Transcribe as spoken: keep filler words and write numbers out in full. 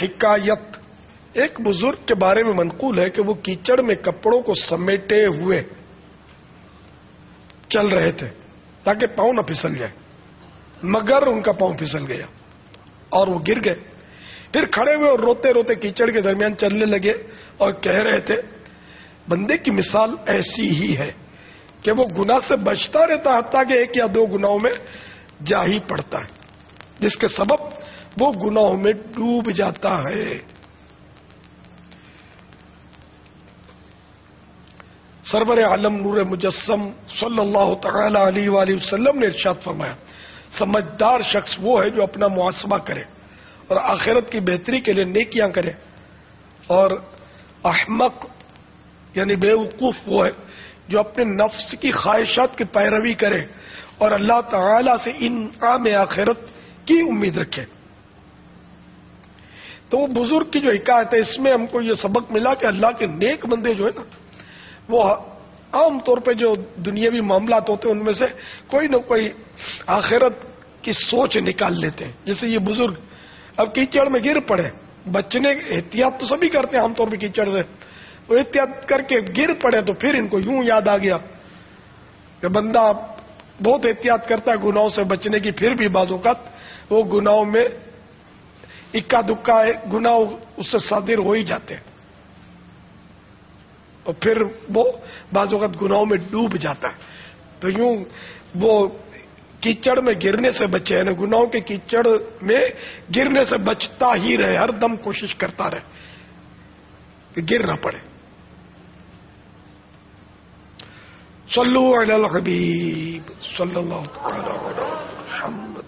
حکایت، ایک بزرگ کے بارے میں منقول ہے کہ وہ کیچڑ میں کپڑوں کو سمیٹے ہوئے چل رہے تھے تاکہ پاؤں نہ پھسل جائے، مگر ان کا پاؤں پھسل گیا اور وہ گر گئے۔ پھر کھڑے ہوئے اور روتے روتے کیچڑ کے درمیان چلنے لگے اور کہہ رہے تھے، بندے کی مثال ایسی ہی ہے کہ وہ گناہ سے بچتا رہتا حتیٰ کہ ایک یا دو گناہوں میں جا ہی پڑتا ہے، جس کے سبب وہ گناہوں میں ڈوب جاتا ہے۔ سرور عالم نور مجسم صلی اللہ تعالی علیہ وآلہ وسلم نے ارشاد فرمایا، سمجھدار شخص وہ ہے جو اپنا محاسبہ کرے اور آخرت کی بہتری کے لیے نیکیاں کرے، اور احمق یعنی بے وقوف وہ ہے جو اپنے نفس کی خواہشات کی پیروی کرے اور اللہ تعالی سے انعام آخرت کی امید رکھے۔ تو وہ بزرگ کی جو حکایت ہے، اس میں ہم کو یہ سبق ملا کہ اللہ کے نیک بندے جو ہے نا، وہ عام طور پہ جو دنیاوی معاملات ہوتے ہیں ان میں سے کوئی نہ کوئی آخرت کی سوچ نکال لیتے ہیں۔ جیسے یہ بزرگ اب کیچڑ میں گر پڑے، بچنے احتیاط تو سبھی کرتے ہیں عام طور پہ کیچڑ سے، وہ احتیاط کر کے گر پڑے تو پھر ان کو یوں یاد آ گیا کہ بندہ بہت احتیاط کرتا ہے گناہوں سے بچنے کی، پھر بھی بعض اوقات وہ گناہوں میں اکا دکا گناہ اس سے صادر ہو ہی جاتے ہیں، اور پھر وہ بعض اوقات گناہوں میں ڈوب جاتا ہے۔ تو یوں وہ کیچڑ میں گرنے سے بچے، یعنی گناہوں کے کیچڑ میں گرنے سے بچتا ہی رہے، ہر دم کوشش کرتا رہے کہ گر نہ پڑے۔ صلو علی الحبیب صلی اللہ تعالی علی محمد۔